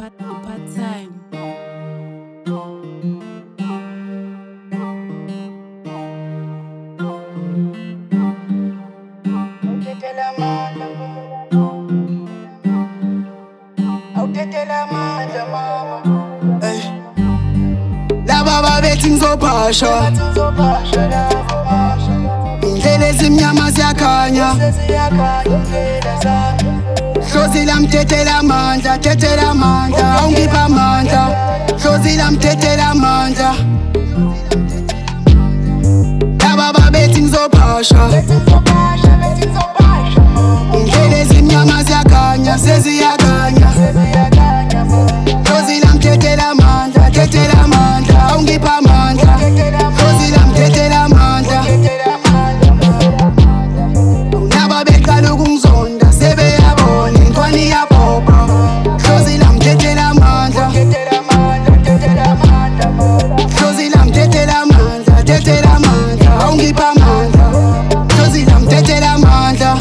part-time. Hey. Laba babethi ngizobhasha, indlela ezimnyama ziyakhanya, hlozi lami thethela amandla, thethela amandla, awungipha amandla, hlozi lami thethela amandla. Laba babethi ngizobhasha, indlela ezimnyama ziyakhanya, seziyakhanya, hlozi lami thethela amandla, thethela amandla, awungipha amandla, hlozi lami thethela amandla. Laba beqala ukungizonda sebeyabona intwani iyabhobha, hlozi lami thethela amandla, hlozi lami thethela amandla, thethela amandla, awungipha amandla, hlozi lami thethela amandla.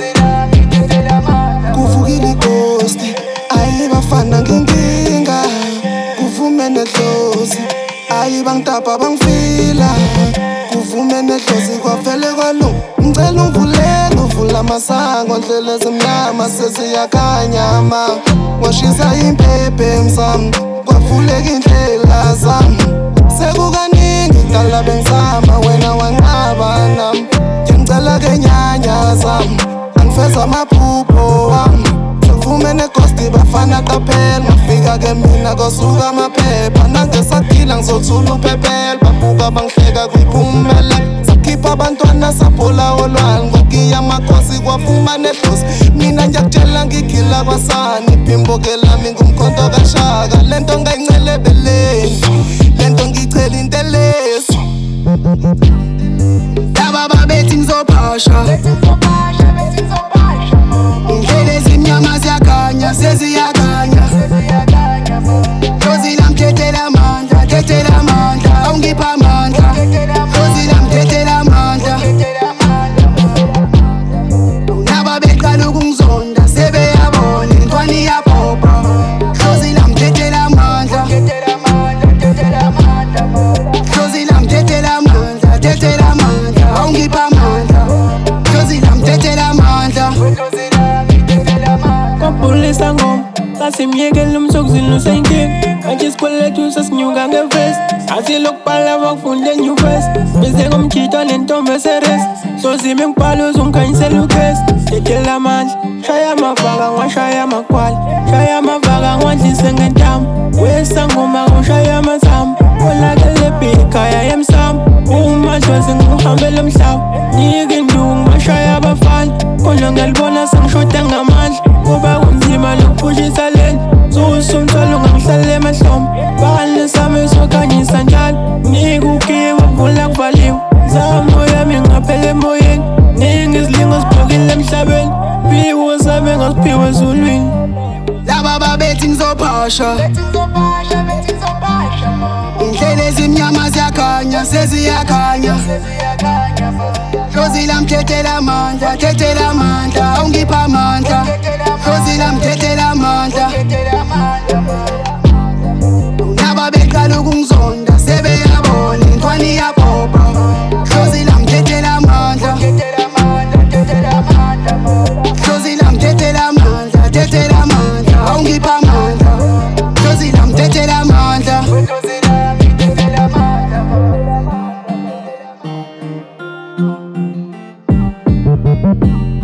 Kuvukile ighosti, ayibafana ngenkinga, kuvume nedlozi, ayibangitapa bangifila, kuvume nedlozi kwavele kwalo. Ngicela ungivulele, uvula amasango, ndlela ezimnyama seziyakhanya ma, washisa impephe emsamo, kwavuleka indlela zami. Sekukaningi kudala bengizama, wena wanqaba nami, ngicela ke nyanya zami, angifeza amaphupho wami. Sekuvume neghosti bafana qaphela, ngafika ke mina kosuka amaphepha, nangesagila ngizothula uphephela, babuka bangihleka kuyiphumelela. Sakhipha abantwana sabhola olwani, ngokiya amakhosi kwavuma nedlozi, mina ngiyakutshela ngigila kwasani, iphimbo ke lami ngumkhonto kaShaka. Lento ngayincele beleni, lento ngiyichela intelezi. Laba babethi ngizobhasha, indlela ezimnyama ziyakhanya, seziyakhanya, hlozi lami thethela amandla, thethela amandla, awungipha amandla, hlozi lami thethela amandla. Laba beqala ukungizonda sebeyabona intwani iyabhobha, hlozi lami thethela amandla, hlozi lami thethela amandla, thethela amandla, awungipha amandla, hlozi lami thethela amandla. Kwapulisa ngoma sasimyekela umsokuzini usayinkinga, manje isikweletu sesinyuka ngevesi, athi lokubhala bakufunde enyuvesi, bese ngomkhitwa nentombi eseresi, sozime ngibhala uzungikhanyisela ukhesi. Thethela amandla, shaya amavaka ngiwashaya amakwala, shaya amavaka ngiwadlise ngentamo, wesangoma ngishaya amazamu, olakele bhikhaya yemsamo, umadlozi ngihambela emhlaba, nika induku ngibashaya abafana, khona ngiyalibona sengishoda ngamandla, kuba kunzima lokuphushisa lento, usumthwalo ungangihlalela emahlombe, bakhalile sami sokhanyisa njalo, nika ukiwe vula kuvaliwe, zamo yami ngaphela emoyeni, nika izilingo zibhokile emhlabeni, phiwo sami ngasiphiwe ezulwini. Laba babethi ngizobhasha, indlela ezimnyama ziyakhanya, seziyakhanya, hlozi lami thethela amandla, thethela amandla, awungipha amandla, hlozi lami thethela amandla. Laba beqala ukungizonda sebeyabona intwani iyabhobha, hlozi lami thethela amandla, hlozi lami thethela amandla, thethela amandla, awungipha amandla, hlozi lami thethela amandla. Part-time.